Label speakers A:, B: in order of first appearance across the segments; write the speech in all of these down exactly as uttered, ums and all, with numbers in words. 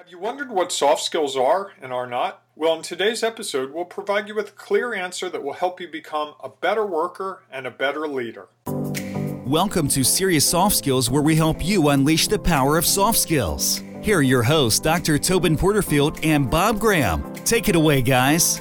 A: Have you wondered what soft skills are and are not? Well, in today's episode, we'll provide you with a clear answer that will help you become a better worker and a better leader.
B: Welcome to Serious Soft Skills, where we help you unleash the power of soft skills. Here are your hosts, Doctor Tobin Porterfield and Bob Graham. Take it away, guys.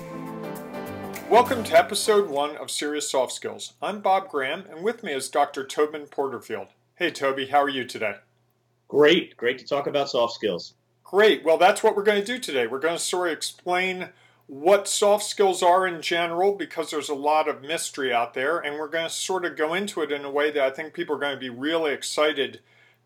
A: Welcome to episode one of Serious Soft Skills. I'm Bob Graham, and with me is Doctor Tobin Porterfield. Hey, Toby, how are you today?
C: Great. Great to talk about soft skills.
A: Great. Well, that's what we're going to do today. We're going to sort of explain what soft skills are in general, because there's a lot of mystery out there, and we're going to sort of go into it in a way that I think people are going to be really excited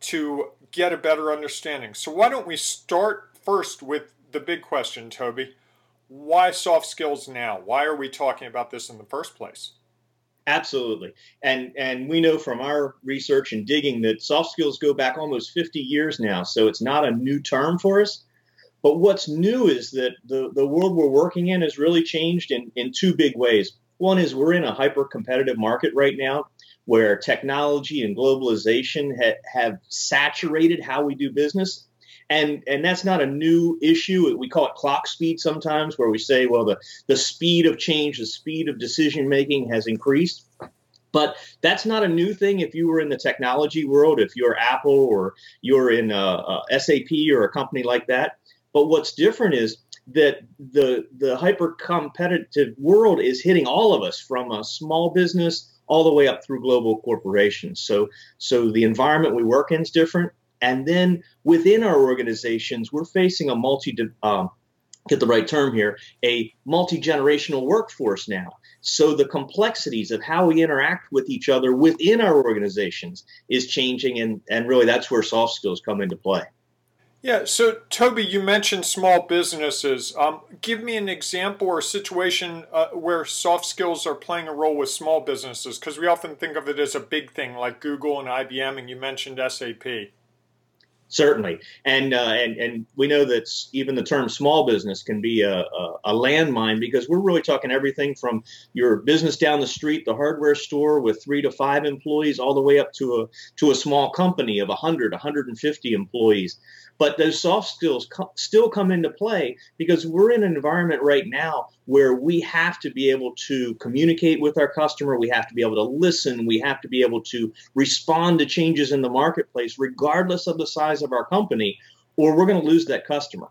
A: to get a better understanding. So why don't we start first with the big question, Toby? Why soft skills now? Why are we talking about this in the first place?
C: Absolutely. And and we know from our research and digging that soft skills go back almost fifty years now. So it's not a new term for us. But what's new is that the, the world we're working in has really changed in, in two big ways. One is we're in a hyper-competitive market right now where technology and globalization ha- have saturated how we do business. And and that's not a new issue. We call it clock speed sometimes, where we say, well, the, the speed of change, the speed of decision making has increased. But that's not a new thing if you were in the technology world, if you're Apple or you're in uh, uh, S A P or a company like that. But what's different is that the the hyper competitive world is hitting all of us, from a small business all the way up through global corporations. So so the environment we work in is different. And then within our organizations, we're facing a multi, um, get the right term here, a multi-generational workforce now. So the complexities of how we interact with each other within our organizations is changing. And, and really, that's where soft skills come into play.
A: Yeah, so Toby, you mentioned small businesses. Um, give me an example or a situation uh, where soft skills are playing a role with small businesses, because we often think of it as a big thing like Google and I B M, and you mentioned S A P.
C: Certainly. And, uh, and and we know that even the term small business can be a, a, a landmine, because we're really talking everything from your business down the street, the hardware store with three to five employees, all the way up to a to a small company of one hundred, one hundred fifty employees. But those soft skills co- still come into play, because we're in an environment right now where we have to be able to communicate with our customer. We have to be able to listen. We have to be able to respond to changes in the marketplace, regardless of the size of our company, or we're going to lose that customer.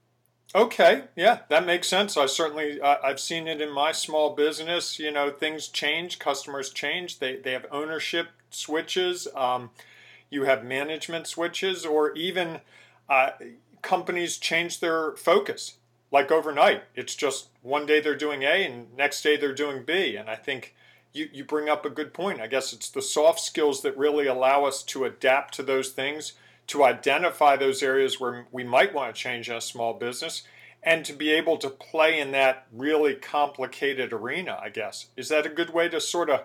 A: Okay, yeah, that makes sense. I certainly, uh, I've seen it in my small business. You know, things change, customers change. They they have ownership switches. Um, you have management switches, or even Uh, companies change their focus like overnight. It's just one day they're doing A and next day they're doing B. And I think you, you bring up a good point. I guess it's the soft skills that really allow us to adapt to those things, to identify those areas where we might want to change in a small business, and to be able to play in that really complicated arena, I guess. Is that a good way to sort of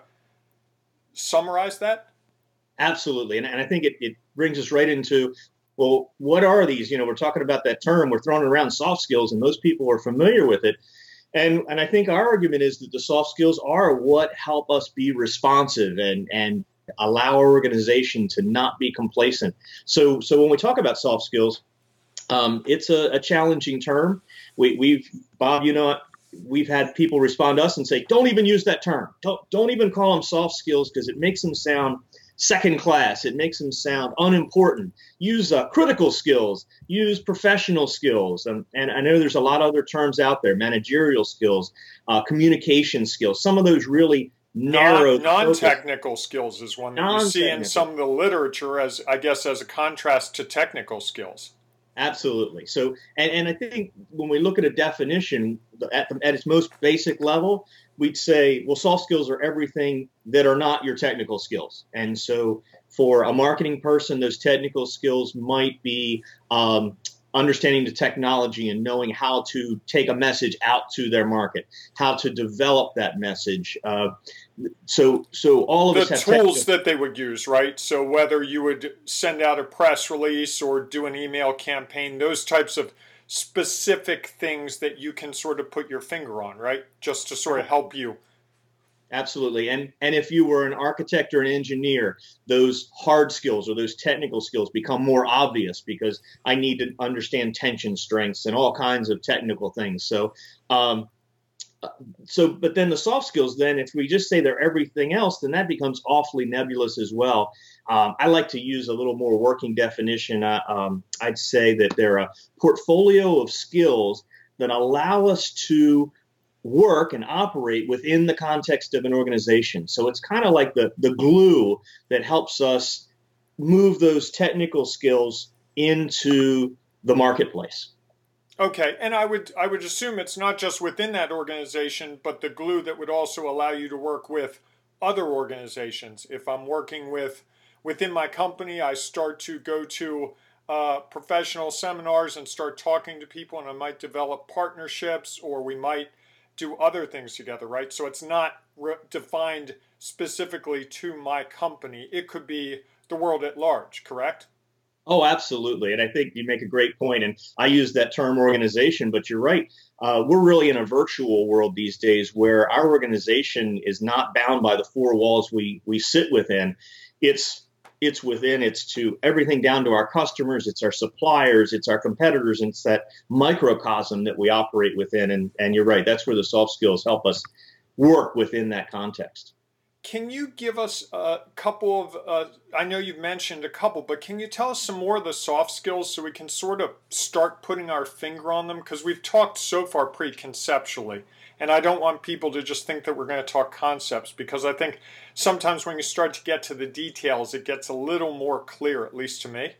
A: summarize that?
C: Absolutely. And, and I think it, it brings us right into, well, what are these? You know, we're talking about that term, we're throwing around soft skills, and most people are familiar with it. And and I think our argument is that the soft skills are what help us be responsive and and allow our organization to not be complacent. So so when we talk about soft skills, um, it's a, a challenging term. We, we've, Bob, you know, we've had people respond to us and say, don't even use that term. Don't, don't even call them soft skills, because it makes them sound second class. It makes them sound unimportant. Use uh, critical skills, use professional skills. And, and I know there's a lot of other terms out there, managerial skills, uh, communication skills. Some of those really narrow.
A: Non, non-technical skills is one that you see in some of the literature as, I guess, as a contrast to technical skills.
C: Absolutely. So, and, and I think when we look at a definition at, the, at its most basic level, we'd say, well, soft skills are everything that are not your technical skills. And so for a marketing person, those technical skills might be um, understanding the technology and knowing how to take a message out to their market, how to develop that message. Uh, so, so all of
A: the
C: us have
A: tools
C: technical-
A: that they would use, right? So whether you would send out a press release or do an email campaign, those types of specific things that you can sort of put your finger on, right? Just to sort of help you.
C: Absolutely. And and if you were an architect or an engineer, those hard skills or those technical skills become more obvious because I need to understand tension strengths and all kinds of technical things. So um, so but then the soft skills, then if we just say they're everything else, then that becomes awfully nebulous as well. Um, I like to use a little more working definition. Uh, um, I'd say that they're a portfolio of skills that allow us to work and operate within the context of an organization. So it's kind of like the, the glue that helps us move those technical skills into the marketplace.
A: Okay, and I would I would assume it's not just within that organization, but the glue that would also allow you to work with other organizations. If I'm working with within my company, I start to go to uh, professional seminars and start talking to people, and I might develop partnerships, or we might do other things together, right? So it's not re- defined specifically to my company. It could be the world at large, correct?
C: Oh, absolutely. And I think you make a great point. And I use that term organization, but you're right. Uh, we're really in a virtual world these days where our organization is not bound by the four walls we we sit within. It's it's within, it's to everything down to our customers, it's our suppliers, it's our competitors, and it's that microcosm that we operate within. And, and you're right, that's where the soft skills help us work within that context.
A: Can you give us a couple of, uh, I know you've mentioned a couple, but can you tell us some more of the soft skills so we can sort of start putting our finger on them? Because we've talked so far pretty conceptually, and I don't want people to just think that we're going to talk concepts, because I think sometimes when you start to get to the details, it gets a little more clear, at least to me.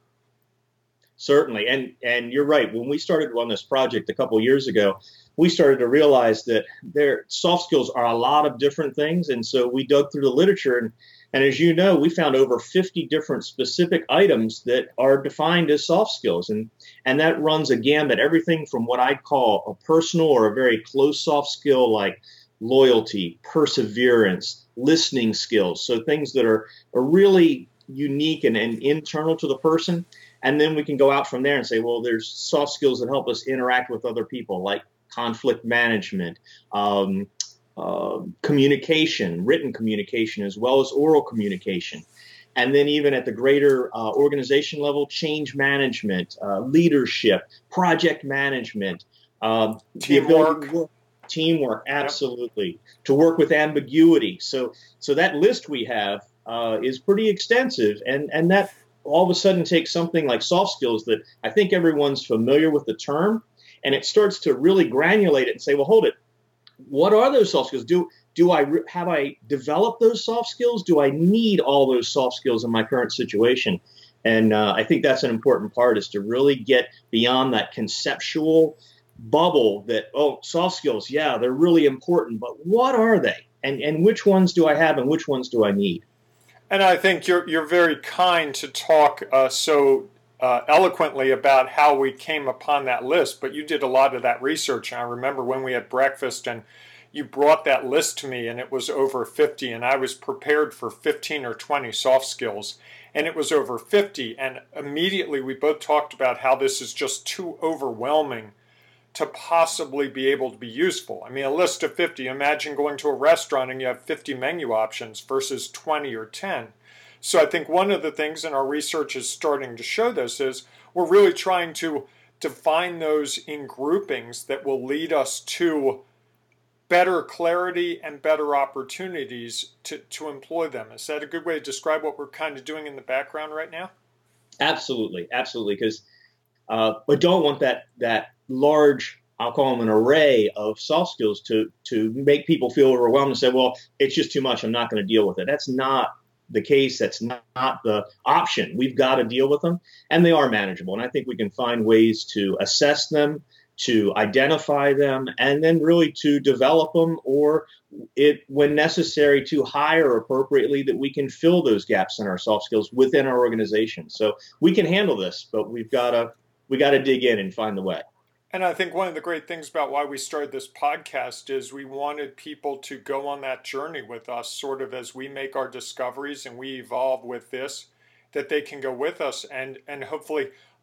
C: Certainly. And and you're right. When we started on this project a couple of years ago, we started to realize that their soft skills are a lot of different things. And so we dug through the literature. And, and as you know, we found over fifty different specific items that are defined as soft skills. And, and that runs a gambit, everything from what I call a personal or a very close soft skill like loyalty, perseverance, listening skills. So things that are, are really unique and, and internal to the person. And then we can go out from there and say, well, there's soft skills that help us interact with other people, like conflict management, um, uh, communication, written communication, as well as oral communication. And then even at the greater uh, organization level, change management, uh, leadership, project management, um,
A: Teamwork.
C: Work, teamwork, absolutely. Yep. To work with ambiguity. So, so that list we have uh, is pretty extensive, and and that all of a sudden takes something like soft skills that I think everyone's familiar with the term, and it starts to really granulate it and say, well, hold it. What are those soft skills? Do do I have I developed those soft skills? Do I need all those soft skills in my current situation? And uh, I think that's an important part, is to really get beyond that conceptual bubble that, oh, soft skills, yeah, they're really important, but what are they? And and which ones do I have and which ones do I need?
A: And I think you're you're very kind to talk uh, so uh, eloquently about how we came upon that list. But you did a lot of that research, and I remember when we had breakfast, and you brought that list to me, and it was over fifty, and I was prepared for fifteen or twenty soft skills, and it was over fifty, and immediately we both talked about how this is just too overwhelming to possibly be able to be useful. I mean, a list of fifty, imagine going to a restaurant and you have fifty menu options versus twenty or ten. So I think one of the things, and our research is starting to show this, is we're really trying to define those in groupings that will lead us to better clarity and better opportunities to, to employ them. Is that a good way to describe what we're kind of doing in the background right now?
C: Absolutely, absolutely. Because uh, I don't want that that large, I'll call them an array of soft skills to to make people feel overwhelmed and say, well, it's just too much, I'm not going to deal with it. That's not the case. That's not, not the option. We've got to deal with them, and they are manageable. And I think we can find ways to assess them, to identify them, and then really to develop them, or it, when necessary, to hire appropriately, that we can fill those gaps in our soft skills within our organization. So we can handle this, but we've got to we got to dig in and find the way.
A: And I think one of the great things about why we started this podcast is we wanted people to go on that journey with us, sort of as we make our discoveries and we evolve with this, that they can go with us and, and hopefully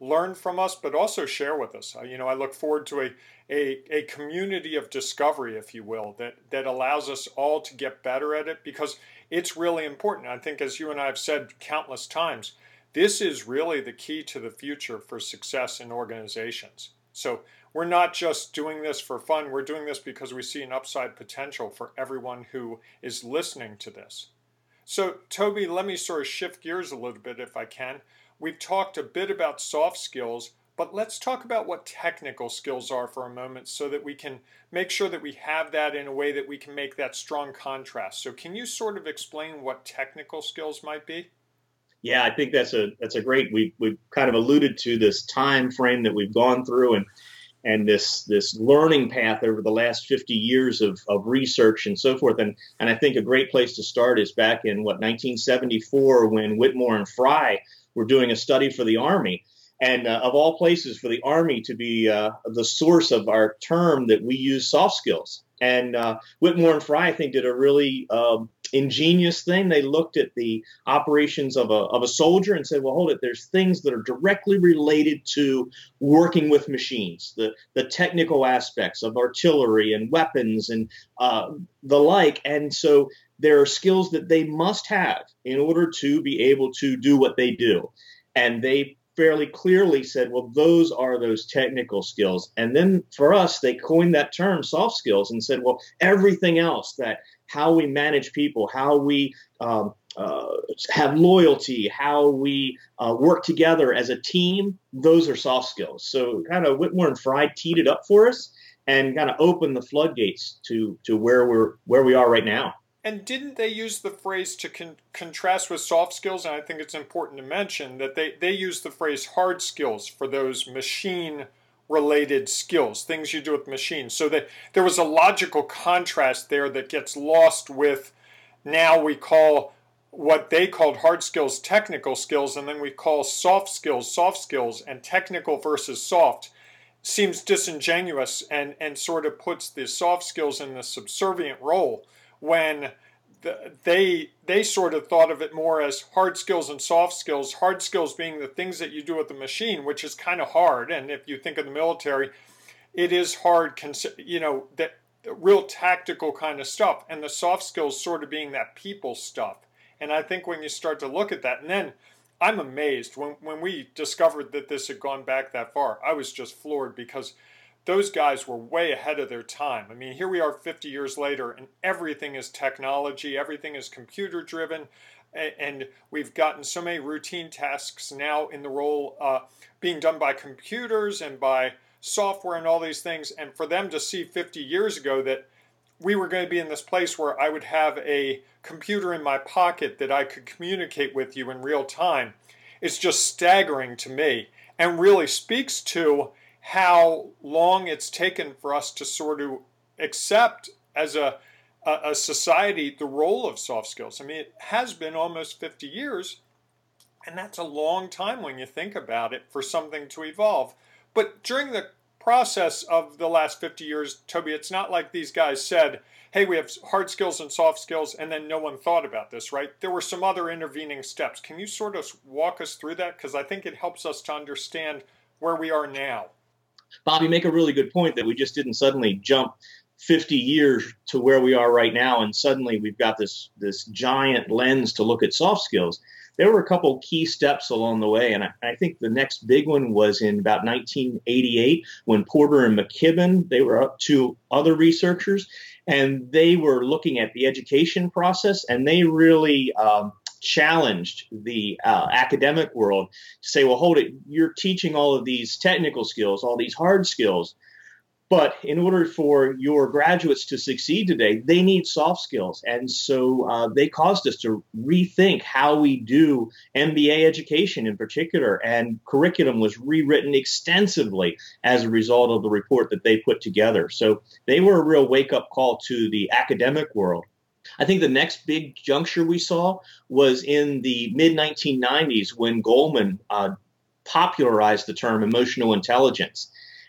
A: learn from us, but also share with us. Uh, you know, I look forward to a, a, a community of discovery, if you will, that, that allows us all to get better at it, because it's really important. I think, as you and I have said countless times, this is really the key to the future for success in organizations. So we're not just doing this for fun. We're doing this because we see an upside potential for everyone who is listening to this. So, Toby, let me sort of shift gears a little bit if I can. We've talked a bit about soft skills, but let's talk about what technical skills are for a moment so that we can make sure that we have that in a way that we can make that strong contrast. So can you sort of explain what technical skills might be?
C: Yeah, I think that's a that's a great. We we've kind of alluded to this time frame that we've gone through, and and this this learning path over the last fifty years of, of research and so forth. And and I think a great place to start is back in what nineteen seventy-four, when Whitmore and Fry were doing a study for the Army. And uh, of all places, for the Army to be uh, the source of our term that we use, soft skills. And uh, Whitmore and Fry, I think, did a really um, ingenious thing. They looked at the operations of a of a soldier and said, well, hold it, there's things that are directly related to working with machines, the, the technical aspects of artillery and weapons and uh, the like. And so there are skills that they must have in order to be able to do what they do. And they fairly clearly said, well, those are those technical skills. And then for us, they coined that term soft skills and said, well, everything else, that how we manage people, how we um, uh, have loyalty, how we uh, work together as a team, those are soft skills. So kind of Whitmore and Fry teed it up for us and kind of opened the floodgates to to where we're where we are right now.
A: And didn't they use the phrase to con contrast with soft skills? And I think it's important to mention that they, they use the phrase hard skills for those machine-related skills, things you do with machines. So that there was a logical contrast there that gets lost with, now we call what they called hard skills technical skills, and then we call soft skills soft skills, and technical versus soft seems disingenuous and, and sort of puts the soft skills in the subservient role, when the, they they sort of thought of it more as hard skills and soft skills, hard skills being the things that you do with the machine, which is kind of hard. And if you think of the military, it is hard, you know, that real tactical kind of stuff. And the soft skills sort of being that people stuff. And I think when you start to look at that, and then I'm amazed when, when we discovered that this had gone back that far, I was just floored, because those guys were way ahead of their time. I mean, here we are fifty years later, and everything is technology, everything is computer driven, and we've gotten so many routine tasks now in the role uh, being done by computers and by software and all these things. And for them to see fifty years ago that we were going to be in this place where I would have a computer in my pocket that I could communicate with you in real time, it's just staggering to me, and really speaks to how long it's taken for us to sort of accept as a, a, a society the role of soft skills. I mean, it has been almost fifty years, and that's a long time when you think about it for something to evolve. But during the process of the last fifty years, Toby, it's not like these guys said, hey, we have hard skills and soft skills, and then no one thought about this, right? There were some other intervening steps. Can you sort of walk us through that? Because I think it helps us to understand where we are now.
C: Bob, you make a really good point that we just didn't suddenly jump fifty years to where we are right now, and suddenly we've got this this giant lens to look at soft skills. There were a couple key steps along the way, and I, I think the next big one was in about nineteen eighty-eight, when Porter and McKibben, they were up to other researchers, and they were looking at the education process, and they really um, challenged the uh, academic world to say, well, hold it, you're teaching all of these technical skills, all these hard skills, but in order for your graduates to succeed today, they need soft skills. And so uh, they caused us to rethink how we do M B A education in particular, and curriculum was rewritten extensively as a result of the report that they put together. So they were a real wake-up call to the academic world. I think the next big juncture we saw was in the mid nineteen nineties, when Goleman uh, popularized the term emotional intelligence.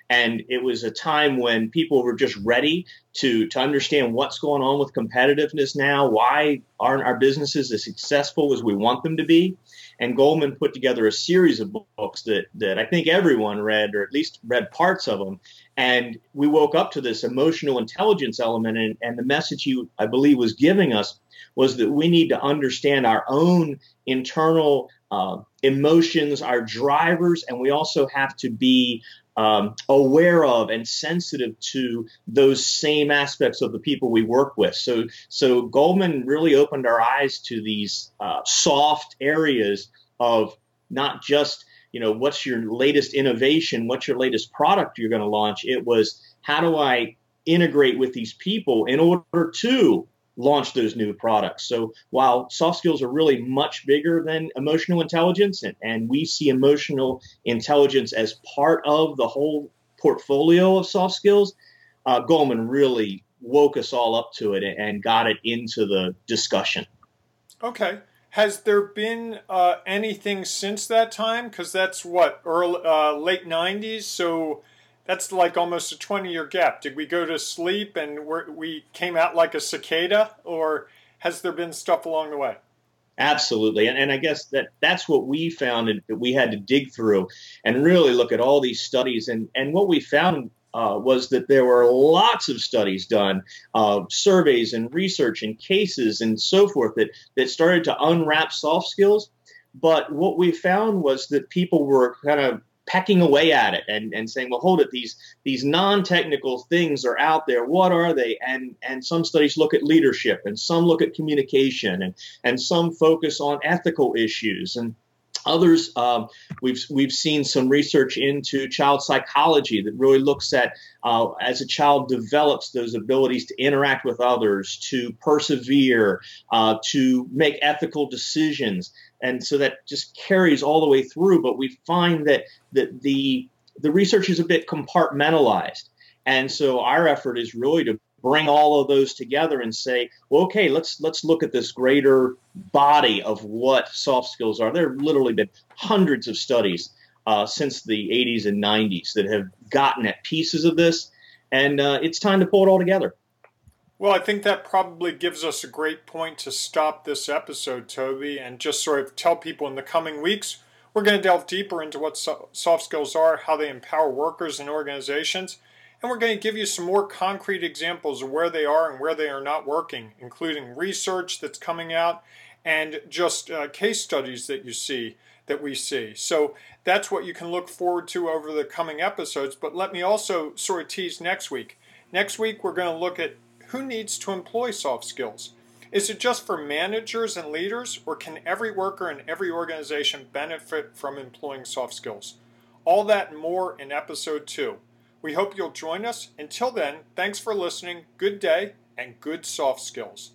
C: And it was a time when people were just ready to, to understand what's going on with competitiveness now. Why aren't our businesses as successful as we want them to be? And Goldman put together a series of books that, that I think everyone read, or at least read parts of them. And we woke up to this emotional intelligence element. And, and the message he, I believe, was giving us was that we need to understand our own internal uh, emotions, our drivers, and we also have to be um, aware of and sensitive to those same aspects of the people we work with. So, so Goldman really opened our eyes to these uh, soft areas of not just, you know, what's your latest innovation, what's your latest product you're going to launch. It was, how do I integrate with these people in order to launch those new products? So while soft skills are really much bigger than emotional intelligence, and, and we see emotional intelligence as part of the whole portfolio of soft skills, uh, Goldman really woke us all up to it and got it into the discussion.
A: Okay. Has there been uh, anything since that time? Because that's what, early, uh, late nineties, so that's like almost a twenty-year gap. Did we go to sleep and we're, we came out like a cicada, or has there been stuff along the way?
C: Absolutely. And, and I guess that that's what we found, and that we had to dig through and really look at all these studies. And, and what we found uh, was that there were lots of studies done, uh, surveys and research and cases and so forth that, that started to unwrap soft skills. But what we found was that people were kind of pecking away at it and, and saying, well, hold it, these these non-technical things are out there. What are they? And and some studies look at leadership, and some look at communication, and, and some focus on ethical issues. And others, um, we've we've seen some research into child psychology that really looks at uh, as a child develops those abilities to interact with others, to persevere, uh, to make ethical decisions. And so that just carries all the way through. But we find that that the the research is a bit compartmentalized. And so our effort is really to bring all of those together and say, well, okay, let's let's look at this greater body of what soft skills are. There have literally been hundreds of studies uh, since the eighties and nineties that have gotten at pieces of this, and uh, it's time to pull it all together.
A: Well, I think that probably gives us a great point to stop this episode, Toby, and just sort of tell people in the coming weeks, we're going to delve deeper into what so- soft skills are, how they empower workers and organizations, and we're going to give you some more concrete examples of where they are and where they are not working, including research that's coming out and just uh, case studies that you see, that we see. So that's what you can look forward to over the coming episodes. But let me also sort of tease next week. Next week, we're going to look at who needs to employ soft skills. Is it just for managers and leaders, or can every worker in every organization benefit from employing soft skills? All that and more in episode two. We hope you'll join us. Until then, thanks for listening. Good day and good soft skills.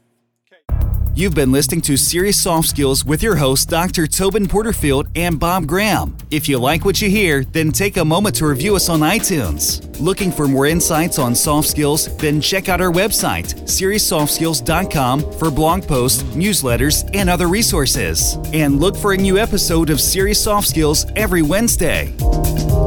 B: You've been listening to Serious Soft Skills with your hosts, Doctor Tobin Porterfield and Bob Graham. If you like what you hear, then take a moment to review us on iTunes. Looking for more insights on soft skills? Then check out our website, serious soft skills dot com, for blog posts, newsletters, and other resources. And look for a new episode of Serious Soft Skills every Wednesday.